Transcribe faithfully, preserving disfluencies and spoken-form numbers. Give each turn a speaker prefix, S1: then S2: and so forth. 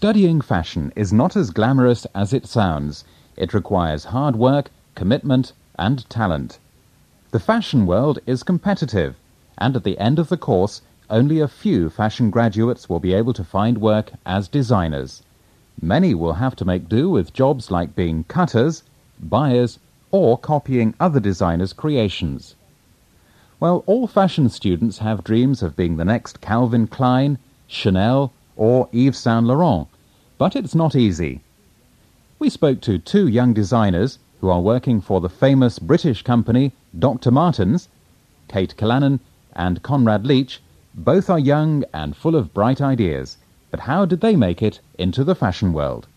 S1: Studying fashion is not as glamorous as it sounds. It requires hard work, commitment, and talent. The fashion world is competitive, and at the end of the course, only a few fashion graduates will be able to find work as designers. Many will have to make do with jobs like being cutters, buyers, or copying other designers' creations. Well, all fashion students have dreams of being the next Calvin Klein, Chanel, or Yves Saint Laurent, but it's not easy. We spoke to two young designers who are working for the famous British company Doctor Martens. Kate Callanan and Conrad Leach. Both are young and full of bright ideas. But how did they make it into the fashion world?